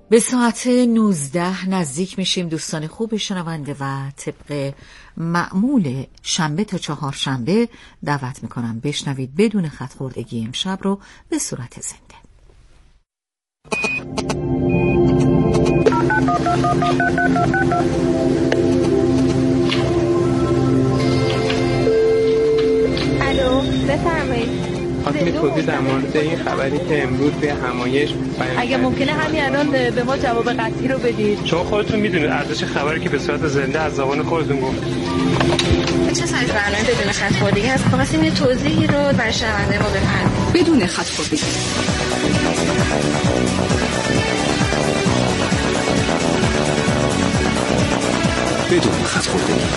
به ساعت 19 نزدیک میشیم دوستان خوب شنونده و طبق معمول شنبه تا چهارشنبه دعوت میکنم بشنوید بدون خط خوردگی امشب رو به صورت زنده. الو بفرمایید. خواستم توضیح در مورد این خبری که امروز به همایش اگه ممکنه همین الان به ما جواب قطعی رو بدید، چون خودتون میدونید ارزش خبری که به صورت زنده از زبان خودتون گفت. چه سایز برنامه بدون خط خوردگی هست؟ خواستیم یه توضیحی رو برای شنونده ما بفرمایید. بدون خط خوردگی. بدون خط خوردگی.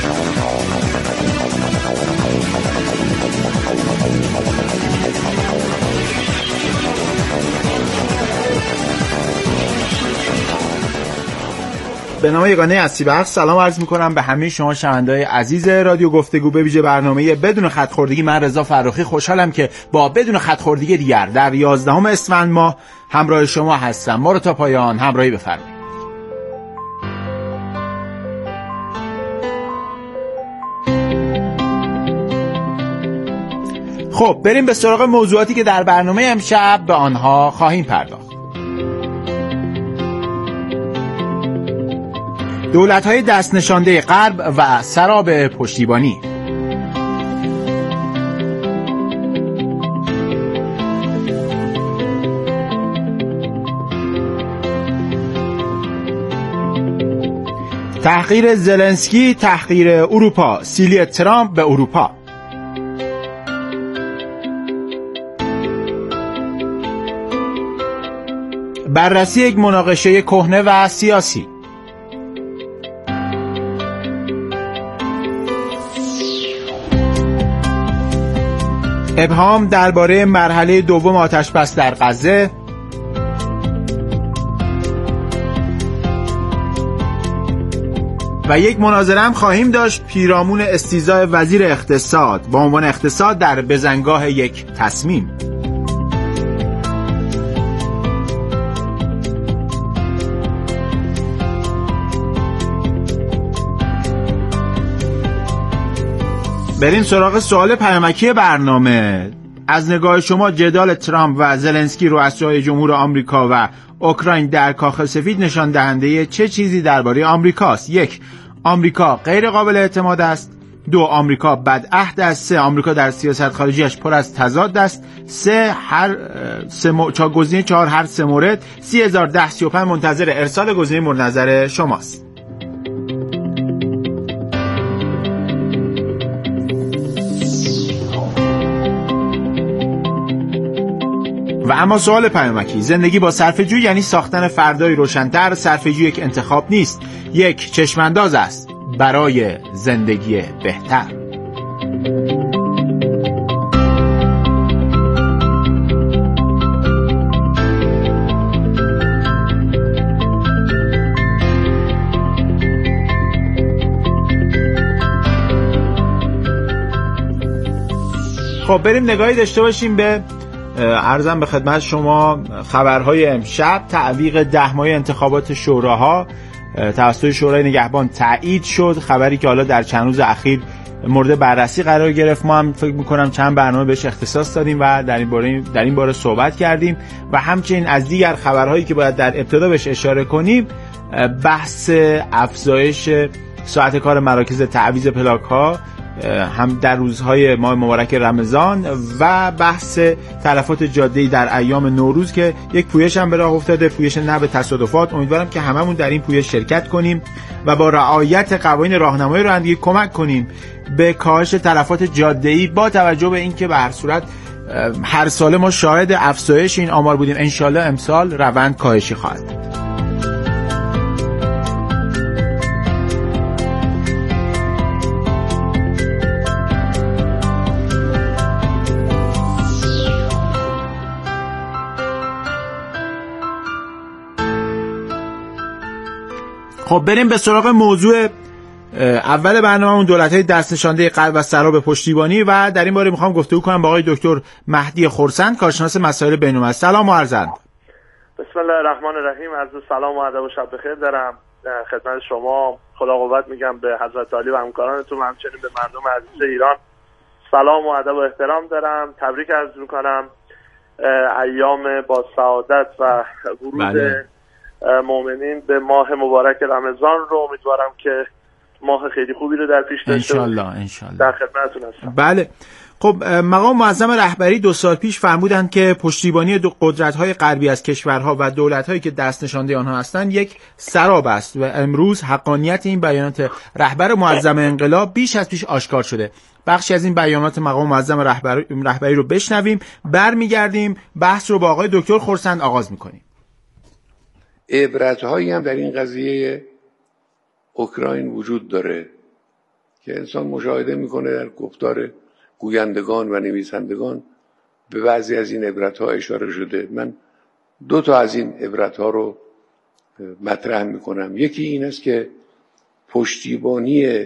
به نام یگانه اسیبخش سلام عرض میکنم به همه شما شنونده‌های عزیز رادیو گفتگو، به ویژه برنامه بدون خط خوردگی. من رضا فرخی خوشحالم که با بدون خط خوردگی دیگر در 11 اسفند ماه همراه شما هستم. ما رو تا پایان همراهی بفرمایید. خب بریم به سراغ موضوعاتی که در برنامه امشب به آنها خواهیم پرداخت. دولت‌های دست نشانده غرب و سراب پشتیبانی. تحقیر زلنسکی، تحقیر اروپا، سیلی ترامپ به اروپا. بررسی یک مناقشه کهنه و سیاسی. ابهام درباره مرحله دوم آتش‌بس در غزه. و یک مناظره هم خواهیم داشت پیرامون استیضاح وزیر اقتصاد با عنوان اقتصاد در بزنگاه یک تصمیم. بریم سراغ سوال پیامکی برنامه. از نگاه شما جدال ترامپ و زلنسکی رؤسای جمهور آمریکا و اوکراین در کاخ سفید نشان دهنده چه چیزی درباره آمریکاست؟ 1. آمریکا غیر قابل اعتماد است. 2. آمریکا بدعهد است. 3. آمریکا در سیاست خارجیش پر از تضاد است. 3. گزینه 4 هر سه مورد. 301035 منتظر ارسال گزینه مورد نظر شماست. و اما سوال پیامکی: زندگی با صرفه‌جویی یعنی ساختن فردای روشن‌تر. صرفه‌جویی یک انتخاب نیست، یک چشمانداز است برای زندگی بهتر. خب بریم نگاهی داشته باشیم به عرضم به خدمت شما خبرهای امشب. تعویق 10 ماه انتخابات شوراها توسط شورای نگهبان تایید شد، خبری که حالا در چند روز اخیر مورد بررسی قرار گرفت. ما هم فکر می‌کنم چند برنامه بهش اختصاص دادیم و در این باره صحبت کردیم و همچنین از دیگر خبرهایی که باید در ابتدا بهش اشاره کنیم، بحث افزایش ساعت کار مراکز تعویض پلاک‌ها هم در روزهای ماه مبارک رمضان و بحث تلفات جاده‌ای در ایام نوروز که یک پویش هم به راه افتاده، پویش نه به تصادفات. امیدوارم که هممون در این پویش شرکت کنیم و با رعایت قوانین راهنمایی رانندگی کمک کنیم به کاهش تلفات جاده‌ای، با توجه به اینکه به هر صورت هر ساله ما شاهد افزایش این آمار بودیم. انشالله امسال روند کاهشی خواهد بود. خب بریم به سراغ موضوع اول برنامه‌مون، دولت‌های دست نشانده غرب و سراب پشتیبانی، و در این باره می‌خوام گفتگو کنم با آقای دکتر مهدی خرسند، کارشناس مسائل بین‌المللی. سلام و عرض ادب. بسم الله الرحمن الرحیم. عرض سلام و ادب و شب بخیر دارم خدمت شما. خدا قوت میگم به حضرت عالی و همکارانتون و همچنین به مردم عزیز ایران سلام و ادب و احترام دارم. تبریک عرض میکنم ایام با سعادت و ورود مؤمنین به ماه مبارک رمضان رو. امیدوارم که ماه خیلی خوبی رو در پیش داشته باشیم. انشالله در خدمتتون هستم. بله. خب مقام معظم رهبری 2 سال پیش فرمودند که پشتیبانی قدرت‌های غربی از کشورها و دولت‌هایی که دست نشانده آنها هستند یک سراب است و امروز حقانیت این بیانات رهبر معظم انقلاب بیش از پیش آشکار شده. بخشی از این بیانات مقام معظم رهبری رو بشنویم، برمیگردیم بحث رو با آقای دکتر خرسند آغاز می‌کنیم. عبرت‌هایی هم در این قضیه اوکراین وجود داره که انسان مشاهده می‌کنه در گفتار گویندگان و نویسندگان به بعضی از این عبرت‌ها اشاره شده. من 2 تا از این عبرت‌ها رو مطرح می‌کنم. یکی این است که پشتیبانی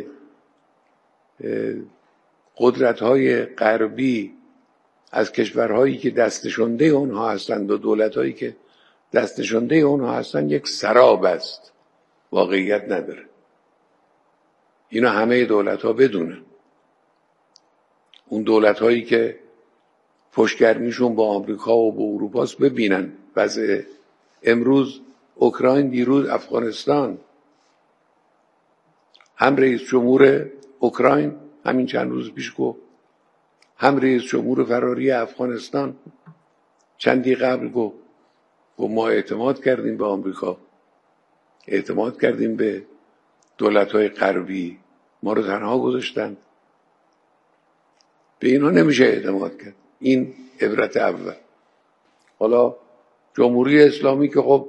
قدرت‌های غربی از کشورهایی که دست نشانده اونها هستند و دولت‌هایی که دست نشانده اونها هستند یک سراب است، واقعیت نداره. اینا همه دولت‌ها بدونن. اون دولت‌هایی که پشتگرمیشون با آمریکا و با اروپاست ببینن وضع امروز اوکراین، دیروز افغانستان. هم رئیس جمهور اوکراین همین چند روز پیش گفت، هم رئیس جمهور فراری افغانستان چندی قبل گفت ما اعتماد کردیم به آمریکا، اعتماد کردیم به دولت‌های غربی، ما رو تنها گذاشتن. به اینا نمیشه اعتماد کرد. این عبرت اول. حالا جمهوری اسلامی که خب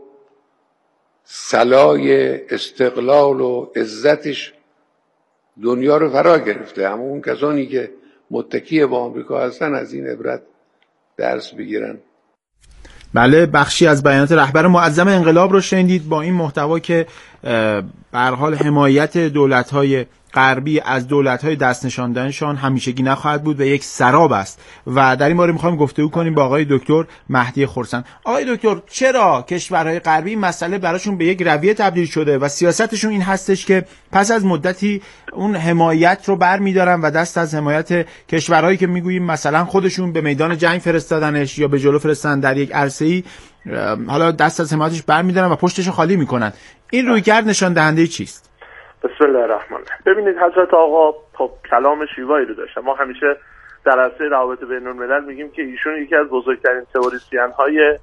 صلای استقلال و عزتش دنیا رو فرا گرفته، اما اون کسانی که متکی با آمریکا هستن از این عبرت درس بگیرن. بله، بخشی از بیانات رهبر معظم انقلاب رو شنیدید با این محتوا که به هر حال حمایت دولت‌های غربی از دولت‌های دست نشانده‌شان همیشگی نخواهد بود و یک سراب است و در این باره می‌خوایم گفتگو کنیم با آقای دکتر مهدی خرسند. آقای دکتر، چرا کشورهای غربی مسئله براشون به یک رویه تبدیل شده و سیاستشون این هستش که پس از مدتی اون حمایت رو برمی‌دارن و دست از حمایت کشورهایی که می‌گوییم مثلا خودشون به میدان جنگ فرستادنش یا به جلو فرستادن در یک عرصه‌ای، حالا دست از حمایتش برمی‌دارن و پشتش خالی می‌کنن؟ این رویکرد نشان دهنده چیست؟ بسم الله الرحمن الرحیم. ببینید حضرت آقا خب کلام شیوایی رو داشتن. ما همیشه در عرصه روابط بین الملل میگیم که ایشون یکی از بزرگترین تئوریسین های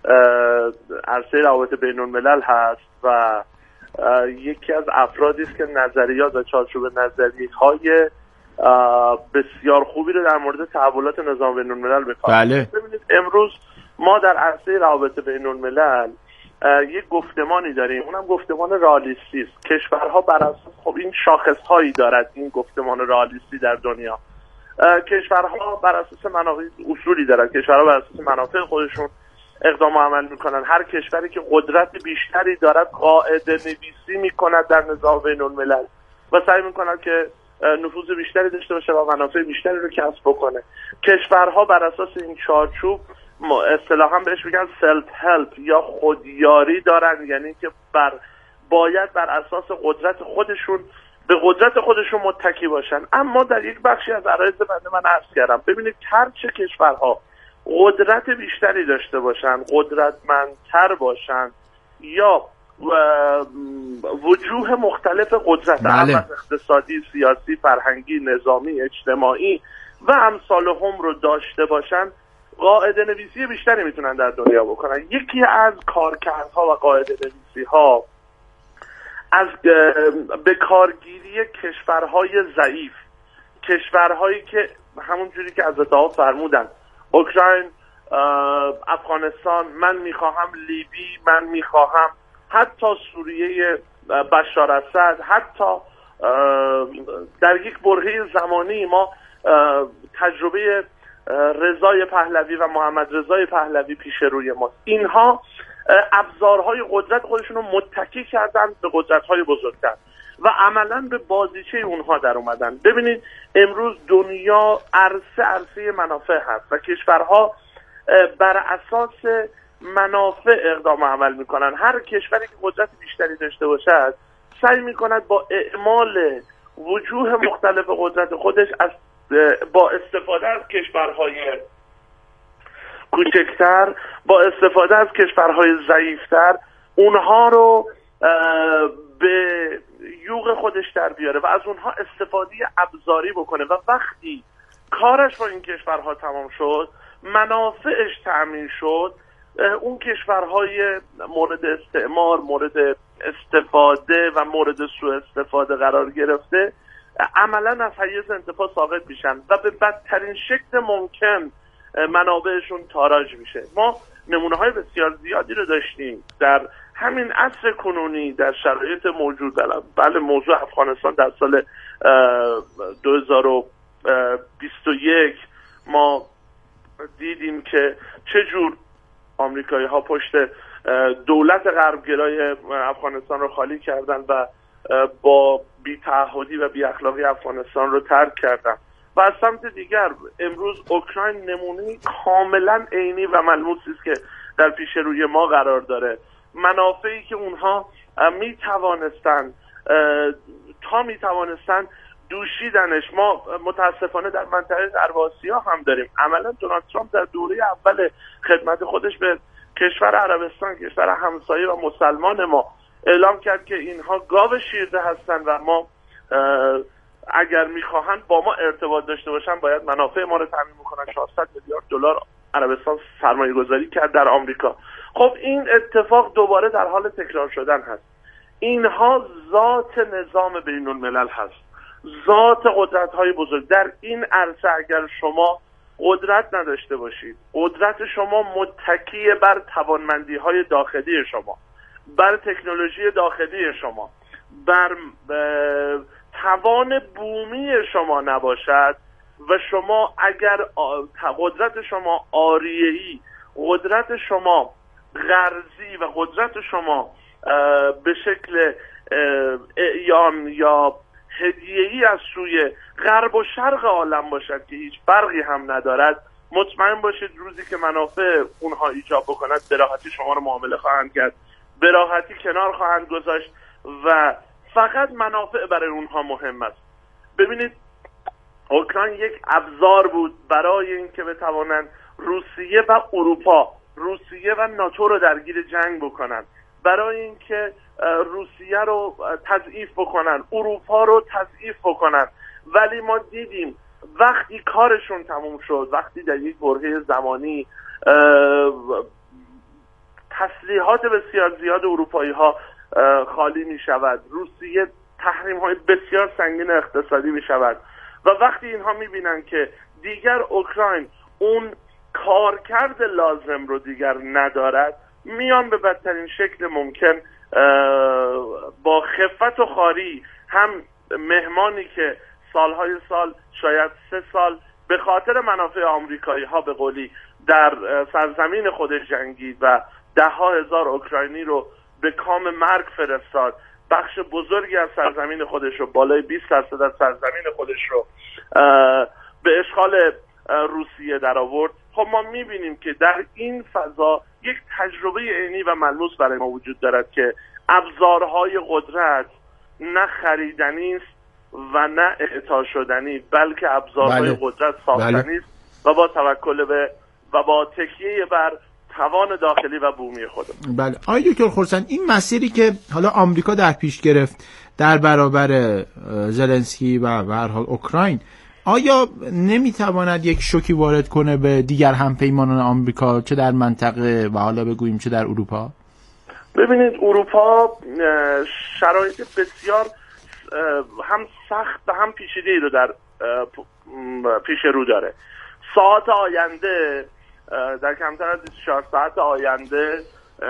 عرصه روابط بین الملل هست و یکی از افرادی است که نظریات و چارچوب نظریه‌های بسیار خوبی رو در مورد تحولات نظام بین الملل بکار. بله. ببینید امروز ما در عرصه روابط بین الملل یک گفتمانی داریم، اونم گفتمان رئالیستی است. کشورها بر اساس خب این شاخص‌هایی دارد این گفتمان رئالیستی در دنیا. کشورها بر اساس اصولی دارن، کشورها بر اساس منافع خودشون اقدام و عمل میکنن. هر کشوری که قدرت بیشتری دارد قاعده نویسی میکند در نظام بین الملل و سعی میکند که نفوذ بیشتری داشته باشه و منافع بیشتری رو کسب بکنه. کشورها بر اساس این چارچوب اصطلاحاً بهش میگن سلف هلپ یا خودیاری دارن، یعنی که باید بر اساس قدرت خودشون به قدرت خودشون متکی باشن. اما در یک بخشی از عرایض بنده من عرض کردم، ببینید هرچه کشورها قدرت بیشتری داشته باشن، قدرتمندتر باشن یا وجوه مختلف قدرت، بله. اقتصادی، سیاسی، فرهنگی، نظامی، اجتماعی و امثالهم رو داشته باشن، قاعده نویسی بیشتری میتونن در دنیا بکنن. یکی از کارکردها و قاعده نویسی ها از به کارگیری کشورهای ضعیف، کشورهایی که همون جوری که حضرت آقا فرمودن، اوکراین، افغانستان، من میخواهم لیبی، من میخواهم حتی سوریه بشار اسد، حتی در یک برهه زمانی ما تجربه رضای پهلوی و محمد رضای پهلوی پیش روی ما. اینها ابزارهای قدرت خودشون رو متکی کردن به قدرت‌های بزرگتر و عملاً به بازیچه اونها در اومدن. ببینید امروز دنیا عرصه منافع هست و کشورها بر اساس منافع اقدام عمل میکنن. هر کشوری که قدرت بیشتری داشته باشد سعی میکند با اعمال وجوه مختلف قدرت خودش با استفاده از کشورهای کوچکتر، با استفاده از کشورهای ضعیفتر اونها رو به یوغ خودش در بیاره و از اونها استفاده ابزاری بکنه و وقتی کارش با این کشورها تمام شد، منافعش تأمین شد، اون کشورهای مورد استعمار، مورد استفاده و مورد سوء استفاده قرار گرفته عملا از حیز انتفاع ساقط میشن و به بدترین شکل ممکن منابعشون تاراج میشه. ما نمونه های بسیار زیادی رو داشتیم در همین عصر کنونی در شرایط موجود. بله، موضوع افغانستان در سال 2021 ما دیدیم که چجور آمریکایی ها پشت دولت غربگرای افغانستان رو خالی کردن و با بی‌تعهدی و بی‌اخلاقی افغانستان رو ترک کردن. و از سمت دیگر امروز اوکراین نمونه کاملا عینی و ملموسی است که در پیش روی ما قرار داره. منافعی که اونها میتوانستن دوشیدنش. ما متاسفانه در منطقه غرب آسیا هم داریم. عملا دونالد ترامپ در دوره اول خدمت خودش به کشور عربستان، کشور همسایه و مسلمان ما، اعلام کرد که اینها گاو شیرده هستند و ما اگر میخواهند با ما ارتباط داشته باشن باید منافع ما رو تامین بکنن. 400 میلیارد دلار عربستان سرمایه گذاری کرد در آمریکا. خب این اتفاق دوباره در حال تکرار شدن هست. اینها ذات نظام بین الملل هست، ذات قدرت های بزرگ. در این عرصه اگر شما قدرت نداشته باشید، قدرت شما متکی بر توانمندی های داخلی شما، بر تکنولوژی داخلی شما، بر توان بومی شما نباشد و شما اگر قدرت شما آریه‌ای، قدرت شما غرضی و قدرت شما به شکل اعیان یا هدیه‌ای از سوی غرب و شرق عالم باشد که هیچ فرقی هم ندارد، مطمئن باشید روزی که منافع اونها ایجاب بکند به راحتی شما رو معامله خواهند کرد، به راحتی کنار خواهند گذاشت و فقط منافع برای اونها مهم است. ببینید اوکراین یک ابزار بود برای اینکه بتوانند روسیه و اروپا، روسیه و ناتو رو درگیر جنگ بکنن، برای اینکه روسیه رو تضعیف بکنن، اروپا رو تضعیف بکنن. ولی ما دیدیم وقتی کارشون تموم شد، وقتی در یک برهه زمانی تسلیحات بسیار زیاد اروپایی ها خالی می شود، روسیه تحریم های بسیار سنگین اقتصادی می شود و وقتی اینها می بینن که دیگر اوکراین اون کارکرد لازم رو دیگر ندارد، میان به بدترین شکل ممکن با خفت و خواری هم مهمانی که سالهای سال، شاید 3 سال به خاطر منافع آمریکایی ها به قولی در سرزمین خودش جنگید و 10,000 اوکراینی رو به کام مرگ فرستاد، بخش بزرگی از سرزمین خودش رو، بالای 20% از سرزمین خودش رو به اشغال روسیه در آورد. خب ما میبینیم که در این فضا یک تجربه عینی و ملموس برای ما وجود دارد که ابزارهای قدرت نه خریدنی است و نه اعطا شدنی، بلکه ابزارهای قدرت ساختنی است و با توکل به و با تکیه بر توان داخلی و بومی خودمون. بله. آقای دکتر خرسند، این مسیری که حالا آمریکا در پیش گرفت در برابر زلنسکی و به هر حال اوکراین، آیا نمیتواند یک شوکی وارد کنه به دیگر همپیمانان آمریکا، چه در منطقه و حالا بگوییم چه در اروپا؟ ببینید اروپا شرایط بسیار هم سخت و هم پیچیده‌ای رو در پیش رو داره. ساعت آینده، در کمتر از 24 ساعت آینده،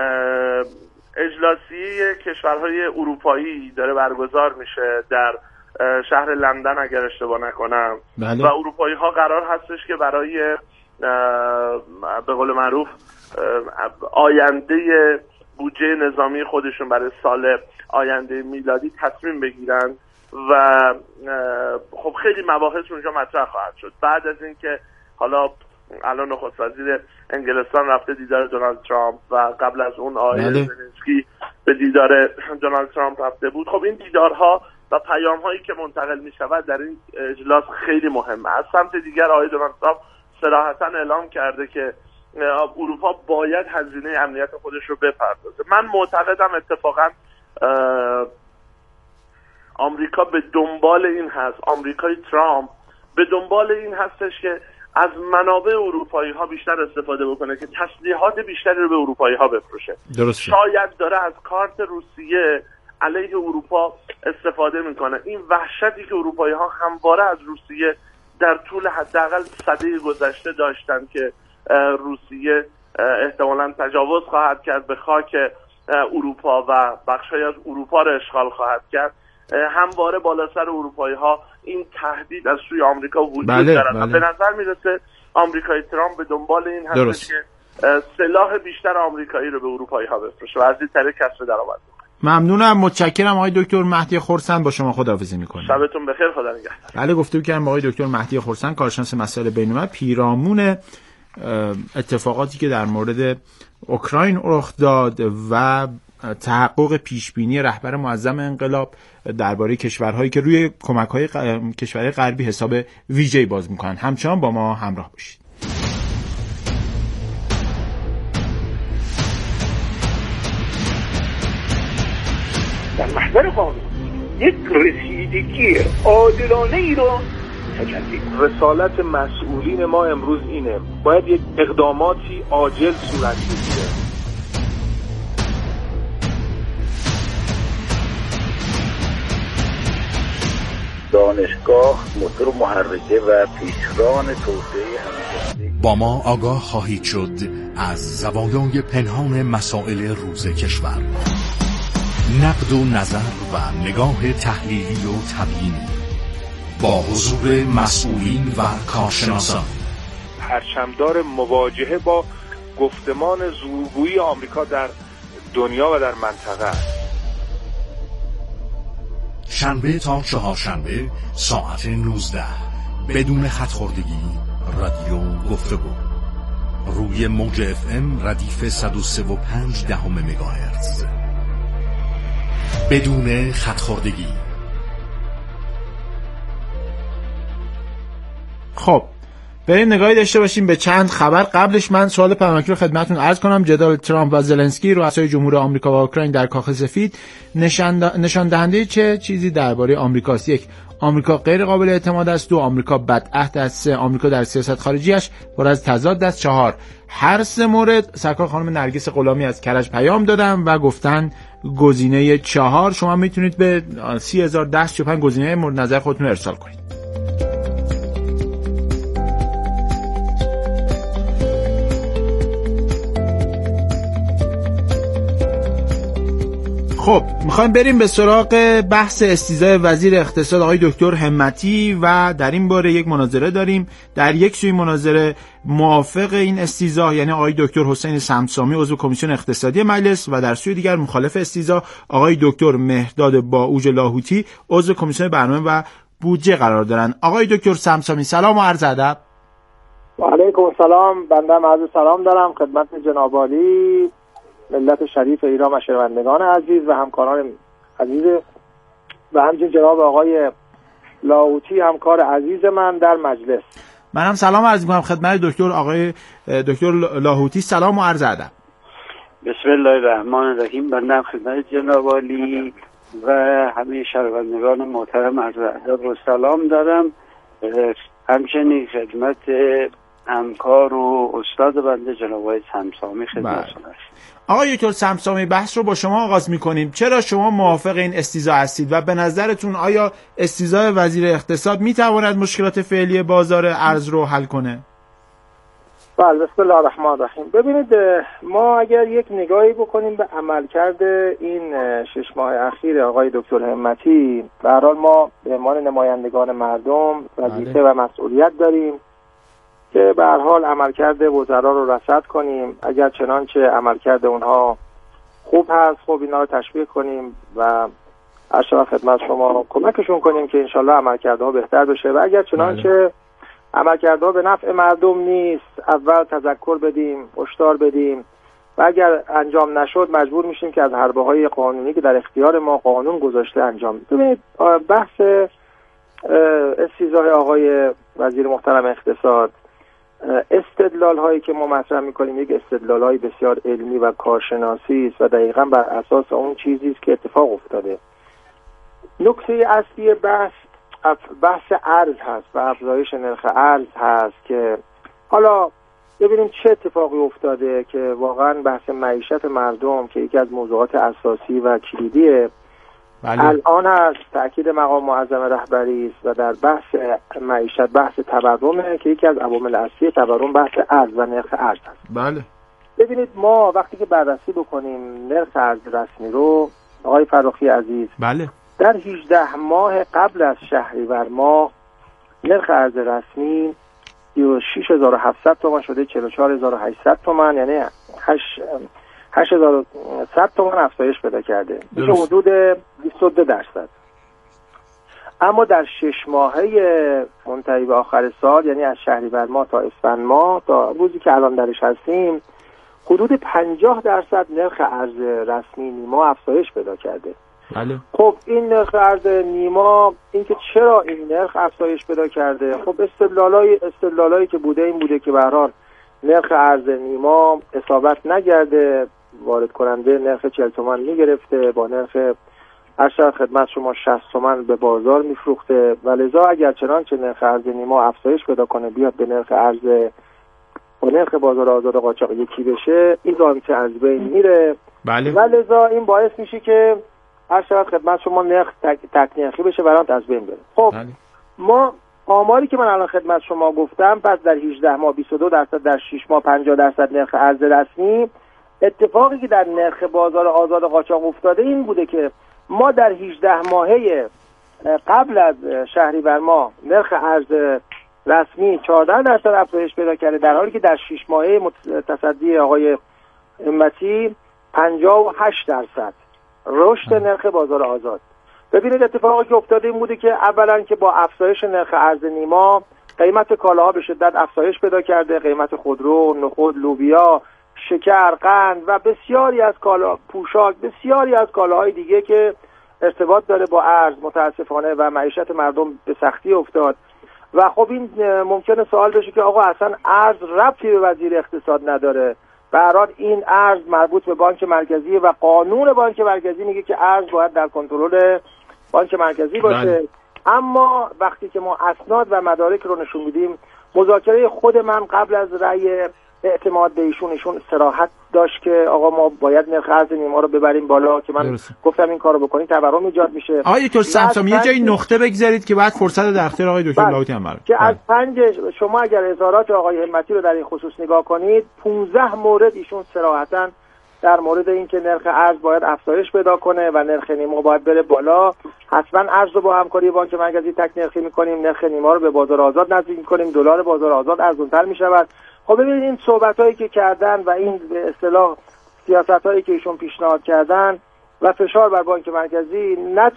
اجلاسی کشورهای اروپایی داره برگزار میشه در شهر لندن اگر اشتباه نکنم. بله. و اروپایی ها قرار هستش که برای به قول معروف آینده بودجه نظامی خودشون برای سال آینده میلادی تصمیم بگیرن و خب خیلی مباحث اونجا مطرح خواهد شد. بعد از اینکه حالا الان نخست وزیر انگلستان رفته دیدار دونالد ترامپ و قبل از اون آقای زلنسکی به دیدار دونالد ترامپ رفته بود. خب این دیدارها و پیام‌هایی که منتقل می‌شود در این اجلاس خیلی مهمه. از سمت دیگر آقای دونالد ترامپ صراحتاً اعلام کرده که اروپا باید هزینه امنیت خودش رو بپردازه. من معتقدم اتفاقاً آمریکا به دنبال این هست، آمریکای ترامپ به دنبال این هستش که از منابع اروپایی ها بیشتر استفاده بکنه که تسلیحات بیشتری رو به اروپایی ها بفروشه. شاید داره از کارت روسیه علیه اروپا استفاده میکنه. این وحشتی که اروپایی ها همواره از روسیه در طول حداقل سده گذشته داشتن که روسیه احتمالاً تجاوز خواهد کرد به خاک اروپا و بخشای از اروپا را اشغال خواهد کرد، همواره بالا سر اروپایی ها این تهدید از سوی آمریکا وجود دارد. به نظر میرسه آمریکای ترامپ به دنبال این هست که سلاح بیشتر آمریکایی رو به اروپایی ها بفروشه و از این طریق کسب درآمد. ممنونم، متشکرم. آقای دکتر مهدی خرسند با شما خداحافظی میکنم. شبتون بخیر، خدا نگهدار. بله، گفتگو کردم با آقای دکتر مهدی خرسند، کارشناس مسائل بین‌الملل، پیرامون اتفاقاتی که در مورد اوکراین رخ داد و تحقق پیشبینی رهبر معظم انقلاب درباره کشورهایی که روی کمک‌های کشورهای غربی حساب ویژه‌ای باز می‌کنن. همچنان با ما همراه باشید. در محضر قانون یک رسیدگی عادلانه ای رو تجلی کنیم. رسالت مسئولین ما امروز اینه، باید یک اقداماتی عاجل صورت بگیره. دانشگاه موتور محرکه و پیشران توسعه همکاری. با ما آگاه خواهید شد از زوایای پنهان مسائل روز کشور، نقد و نظر و نگاه تحلیلی و تبیینی با حضور مسئولین و کارشناسان. پرچمدار مواجهه با گفتمان زورگویی آمریکا در دنیا و در منطقه است. شنبه تا چهارشنبه ساعت 19 بدون خط‌خوردگی رادیو گفتگو روی موج FM ردیف 103.5 مگاهرتز بدون خط‌خوردگی. خب بریم نگاهی داشته باشیم به چند خبر. قبلش من سوال پرمکی رو خدمتتون عرض کنم. جدال ترامپ و زلنسکی رؤسای جمهور آمریکا و اوکراین در کاخ سفید نشان دهنده چه چیزی درباره آمریکاست؟ 1. آمریکا غیر قابل اعتماد است. 2. آمریکا بدعهد است. 3. آمریکا در سیاست خارجیش پر از تضاد است. 4. هر سه مورد سرکار خانم نرگس غلامی از کرج پیام دادن و گفتن گزینه 4. شما میتونید به 30,010 گزینه مورد نظر خودتون ارسال کنید. خب میخوایم بریم به سراغ بحث استیضاح وزیر اقتصاد آقای دکتر همتی و در این باره یک مناظره داریم. در یک سوی مناظره موافق این استیضاح یعنی آقای دکتر حسین سمسامی عضو کمیسیون اقتصادی مجلس و در سوی دیگر مخالف استیضاح آقای دکتر مهرداد باوج لاهوتی عضو کمیسیون برنامه و بودجه قرار دارند. آقای دکتر سمسامی سلام و عرض ادب. و علیکم السلام. بنده عرض سلام دارم خدمت جناب عالی، ملت شریف ایران و شنوندگان عزیز و همکاران عزیز و همچنین جناب آقای لاهوتی همکار عزیز من در مجلس. منم سلام عرض می‌کنم خدمت آقای دکتر لاهوتی. سلام و عرض ادب. بسم الله الرحمن الرحیم. بنده خدمت جناب عالی و همه شنوندگان محترم عرض ادب و سلام دارم. همچنین خدمت همکار و استاد بنده جناب آقای سمسامی خدمتتون هست. آقای دکتر سمسامی بحث رو با شما آغاز می‌کنیم. چرا شما موافق این استیضاح هستید و به نظرتون آیا استیضاح وزیر اقتصاد می‌تواند مشکلات فعلی بازار ارز رو حل کنه؟ بله، بسم الله الرحمن الرحیم. ببینید ما اگر یک نگاهی بکنیم به عملکرد این 6 ماه اخیر آقای دکتر همتی، به هر حال ما به عنوان نمایندگان مردم وظیفه و مسئولیت داریم که به هر حال عملکرد وزرا رو رصد کنیم. اگر چنانچه عملکرد اونها خوب هست خب اینا رو تشویق کنیم و عرض خدمت شما کمکشون کنیم که انشالله عملکردها بهتر بشه و اگر چنانچه عملکردها به نفع مردم نیست، اول تذکر بدیم، هشدار بدیم و اگر انجام نشد مجبور میشیم که از حربه‌های قانونی که در اختیار ما قانون گذاشته انجام. ببینید بحث استیضاح آقای وزیر محترم اقتصاد، استدلال هایی که ما مطرح میکنیم یک استدلال های بسیار علمی و کارشناسی است و دقیقاً بر اساس اون چیزی است که اتفاق افتاده. نکته اصلی بحث ارز هست و افزایش نرخ ارز هست که حالا ببینیم چه اتفاقی افتاده که واقعاً بحث معیشت مردم که یکی از موضوعات اساسی و کلیدیه الان هست، تأکید مقام معظم رهبری است و در بحث معیشت بحث تورمه که یکی از عوامل اصلی تورم بحث ارز و نرخ ارز هست. بله. ببینید ما وقتی که بررسی بکنیم نرخ ارز رسمی رو آقای فراخی عزیز، بله، در 18 ماه قبل از شهریور ماه نرخ ارز رسمی 36700 تومان شده 44800 تومان، یعنی 8100 تومان افزایش پیدا کرده، میشه حدود 22%. اما در 6 ماهه منتهی به آخر سال، یعنی از شهریور ماه تا اسفند ماه تا روزی که الان درش هستیم، حدود 50% نرخ ارز رسمی نیما افزایش پیدا کرده. بله. خب این نرخ ارز نیما، اینکه چرا این نرخ افزایش پیدا کرده، خب استدلالایی که بوده این بوده که به هر حال نرخ ارز نیما اصابت نگرده، وارد کننده نرخ 40 تومان میگرفته، با نرخ ارشد خدمت شما 60 تومان به بازار میفروخته و لذا اگر چنانچه نرخ ارز نیما افزایش پیدا کنه بیاد به نرخ ارز با نرخ بازار آزاد قاچاق یکی بشه، این رانت از بین میره. بله. و لذا این باعث میشه که ارشد خدمت شما نرخ تک نرخی بشه و رانت از بین بره. خب بله. ما آماری که من الان خدمت شما گفتم، پس در 18 ماه 22%، در 6 ماه 50% نرخ ارز رسمی. اتفاقی که در نرخ بازار آزاد قاچاق افتاده این بوده که ما در 18 ماهه قبل از شهریور ماه نرخ ارز رسمی 14% افزایش پیدا کرده، در حالی که در 6 ماهه تصدی آقای همتی 58% رشد نرخ بازار آزاد. ببینید اتفاقی که افتاده این بوده که اولا که با افزایش نرخ ارز نیما قیمت کالاها به شدت افزایش پیدا کرده، قیمت خودرو، نخود، لوبیا، شکر، قند و بسیاری از کالا، پوشاک، بسیاری از کالاهای دیگه که ارتباط داره با ارز متاسفانه و معیشت مردم به سختی افتاد. و خب این ممکنه سوال بشه که آقا اصلا ارز ربطی به وزیر اقتصاد نداره. به هر حال این ارز مربوط به بانک مرکزی و قانون بانک مرکزی میگه که ارز باید در کنترل بانک مرکزی باشه. اما وقتی که ما اسناد و مدارک رو نشون میدیم، مذاکره خود من قبل از رأی اعتماد به ایشون صراحت داشت که آقا ما باید نرخ ارز نیما رو ببریم بالا که من گفتم این کارو بکنید تورم ایجاد میشه. آقای دکتر سمسامی یه جایی نقطه بگذارید که بعد فرصت در اختیار آقای دکتر لاهوتی هم برای که از 5 شما اگر اظهارات آقای همتی رو در این خصوص نگاه کنید، 15 مورد ایشون صراحتاً در مورد اینکه نرخ ارز باید افزایش پیدا کنه و نرخ نیما باید بره بالا، حتما ارز رو با همکاری بانک مرکزی تک نرخی می‌کنیم، نرخ نیما رو به بازار آزاد نزدیک می‌کنیم، دلار بازار آزاد ارزان‌تر می‌شود. خب ببینید این صحبتایی که کردن و این به اصطلاح سیاستایی که ایشون پیشنهاد کردن و فشار بر بانک مرکزی نه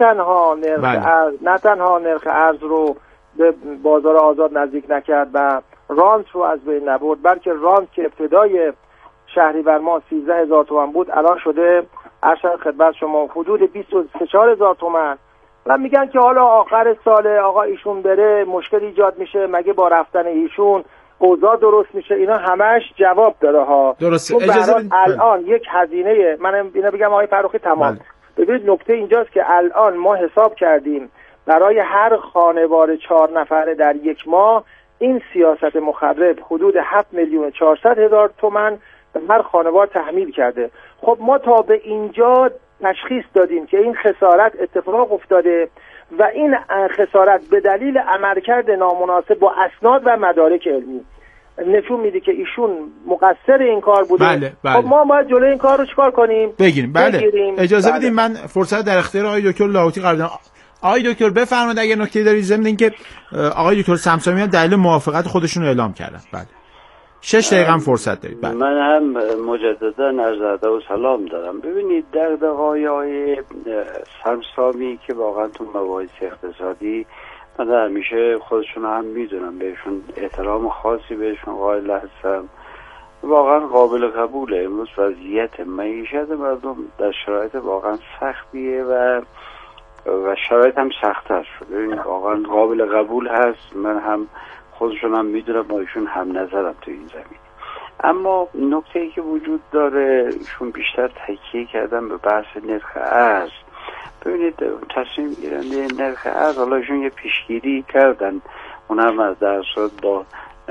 تنها نرخ ارز رو به بازار آزاد نزدیک نکرد و رانت رو از بین نبرد، بلکه رانت که ابتدای شهریور ماه 13000 تومان بود الان شده ارشد خدمت شما حدود 24000 تومان و میگن که حالا آخر سال آقا ایشون بره مشکل ایجاد میشه، مگه با رفتن ایشون اوضاع درست میشه؟ اینا همش جواب داره ها. درسته. اجازه الان یک هزینه، من اینا بگم آقای فروخی تمام. ببینید نکته اینجاست که الان ما حساب کردیم برای هر خانوار 4 نفره در یک ماه این سیاست مخرب حدود 7,400,000 تومان هر خانوار تحمیل کرده. خب ما تا به اینجا تشخیص دادیم که این خسارت اتفاق افتاده و این خسارت به دلیل عملکرد نامناسب با اسناد و مدارک علمی نشون میده که ایشون مقصر این کار بوده. بله. خب ما باید جلوی این کار رو چیکار کنیم؟ بگیریم. اجازه بدیم من فرصت در اختیار آقای دکتر لاهوتی قرار بدم. آقای دکتر بفرمایید اگر نکته دارید ضمن اینکه آقای دکتر سمسامی دلیل موافقت خودشون رو اعلام کردن. بله. 6 دقیقه هم فرصت دارید. بله. من هم مجددا عرض ادب و سلام دارم. ببینید دغدغه‌های سمسامی که واقعا تو مباحث اقتصادی من همیشه خودشون هم میدونم بهشون احترام خاصی بهشون قائل هستم. واقعا قابل قبوله. امروز وضعیت معیشت مردم در شرایط واقعا سختیه و شرایط هم سخت‌تر شده. واقعا قابل قبول هست. من هم خودشون هم میدونم با ایشون هم نظرم تو این زمین. اما نکته‌ای که وجود داره، ایشون بیشتر تکیه کردن به بحث نرخ ارز. ببینید تصمیم گیرنده نرخ ارز، حالا ایشون یه پیشگیری کردن، اونم از در صورت با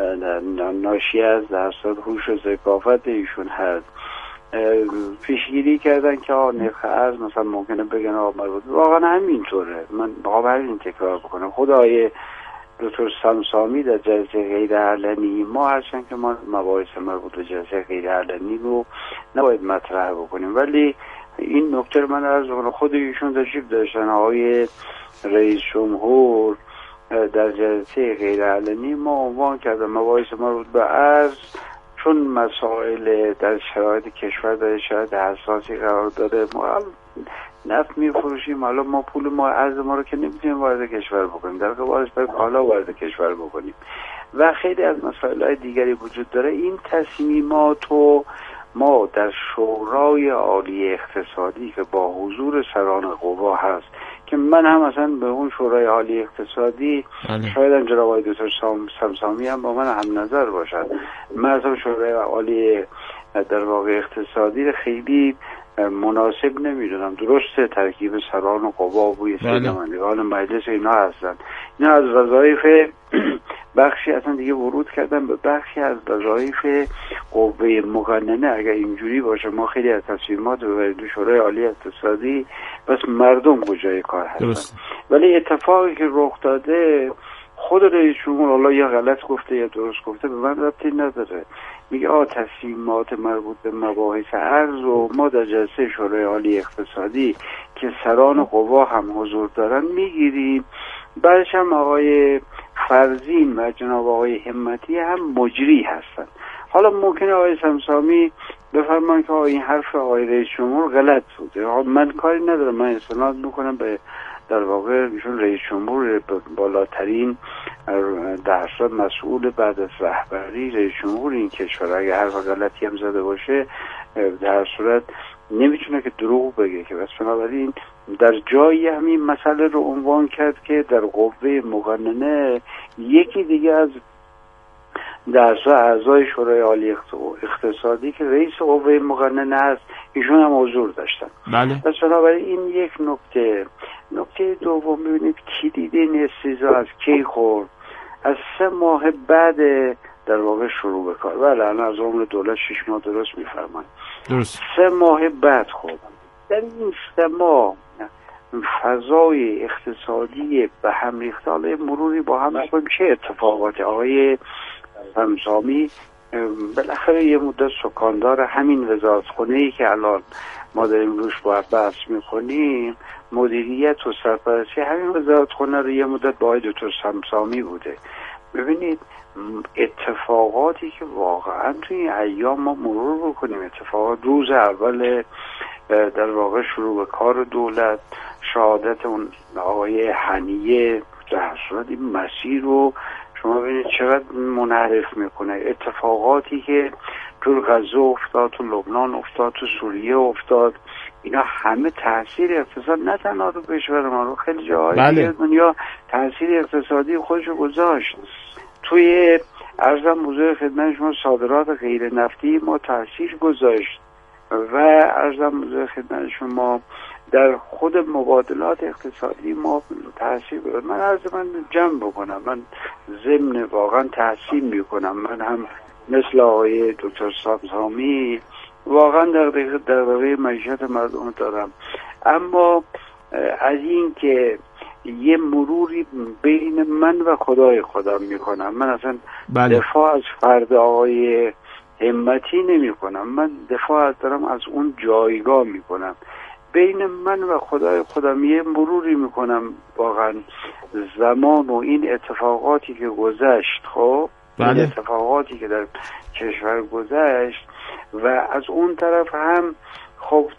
ناشی از در صورت هوش و ذکاوت ایشون هست، پیشگیری کردن که نرخ ارز مثلا ممکنه بگن مربوط، واقعا همینطوره. من واقعا این تکرار بکنم، خود آیه دکتر سمسامی در جلسه غیر علنی ما هستن که ما مباحث مربوط به جلسه غیر علنی رو نباید مطرح بکنیم، ولی این نکته من عرض کنم خود ایشون تشریف داشتن، آقای رئیس جمهور در جلسه غیر علنی ما عنوان کردن مباحث مربوط به ارز، چون مسائل در شرایط کشور در شرایط حساسی قرار داره، ما نفت میفروشیم، حالا ما پول ما ارز ما رو که نمیتونیم وارد کشور بکنیم، در قبالش باید کالا وارد کشور بکنیم و خیلی از مسائل دیگری وجود داره. این تصمیمات رو ما در شورای عالی اقتصادی که با حضور سران قوا هست، که من هم اصلا به اون شورای عالی اقتصادی شاید جناب آقای دکتر سمسامی هم با من هم نظر باشد، من اصلا شورای عالی در واقع اقتصادی خیلی مناسب نمیدونم. درسته ترکیب سران و قوا و نمایندگان مجلس اینا هستن، اینا از وظایف بخشی اصلا دیگه ورود کردن به بخشی از وظایف قوه مقننه. اگر اینجوری باشه ما خیلی از تصمیمات ببریم تو شورای عالی اقتصادی بس مردم کجای کار هستن. ولی اتفاقی که رخ داده، خود رئیس جمهور حالا یا غلط گفته یا درست گفته به من ربطی نداره، میگه تصمیمات مربوط به مباحث ارز و ما در جلسه شورای عالی اقتصادی که سران قوا هم حضور دارن میگیریم. بعدش هم آقای فرزین و جناب آقای همتی هم مجری هستن. حالا ممکنه آقای سمسامی بفرمان که این حرف آقای رئیس جمهور غلط بوده، من کاری ندارم، من استناد میکنم به در واقع ایشون رئیس جمهور بالاترین در صورت مسئول بعد از رهبری رئیس جمهور این کشور، اگه حرف غلطی هم زده باشه در صورت نمیتونه که دروغ بگه که. بس بنابراین در جایی همین مسئله رو عنوان کرد که در قوه مقننه یکی دیگه از در صورت اعضای شورای عالی اقتصادی که رئیس قوه مقننه است ایشون هم حضور داشتن. بله. پس بنابراین این یک نکته دوم، ببینید کلید این استیضاح از کی خورد؟ از 3 ماه بعد در واقع شروع به کار. بله الان از عمر دولت 6 ماه درست میفرمایید. درست. 3 ماه بعد خورد. در این 3 ماه فضای اقتصادی به هم ریخته. حالا مروری با هم می‌کنیم چه اتفاقاتی. آقای سمسامی بالاخره یه مدت سکاندار همین وزارتخونه‌ای که الان ما داریم روش باید بحث میکنیم، مدیریت و سرپرستی همین وزارتخونه رو یه مدت با آقای دکتر سمسامی بوده. ببینید اتفاقاتی که واقعا توی این ایام ما مرور بکنیم، اتفاقات روز اول در واقع شروع به کار دولت، شهادت اون آقای هنیه، در صورت این مسیر رو شما ببینید چقدر منحرف میکنه. اتفاقاتی که تو غزه افتاد، تو لبنان افتاد، تو سوریه افتاد، اینا همه تاثیر اقتصاد نه تنها تو کشور ما رو، خیلی جاهای دیگه دنیا تاثیر اقتصادی خودشو گذاشت. توی ارزم بزرگ خدمت شما صادرات غیر نفتی ما تاثیر گذاشت و ارزم بزرگ خدمت شما در خود مبادلات اقتصادی ما تاثیر گذاشت. من جمع بکنم، من ضمن واقعا تحسین میکنم، من هم مثل آقای دکتر سمسامی واقعا دغدغه معیشت مردم دارم، اما از این که یه مروری بین من و خدای خودم میکنم، من اصلا دفاع از فرد آقای همتی نمی کنم، من دفاع دارم از اون جایگاه میکنم. بین من و خدای خودم یه مروری میکنم واقعا زمان و این اتفاقاتی که گذشت، خب این اتفاقاتی که در کشور گذشت و از اون طرف هم خب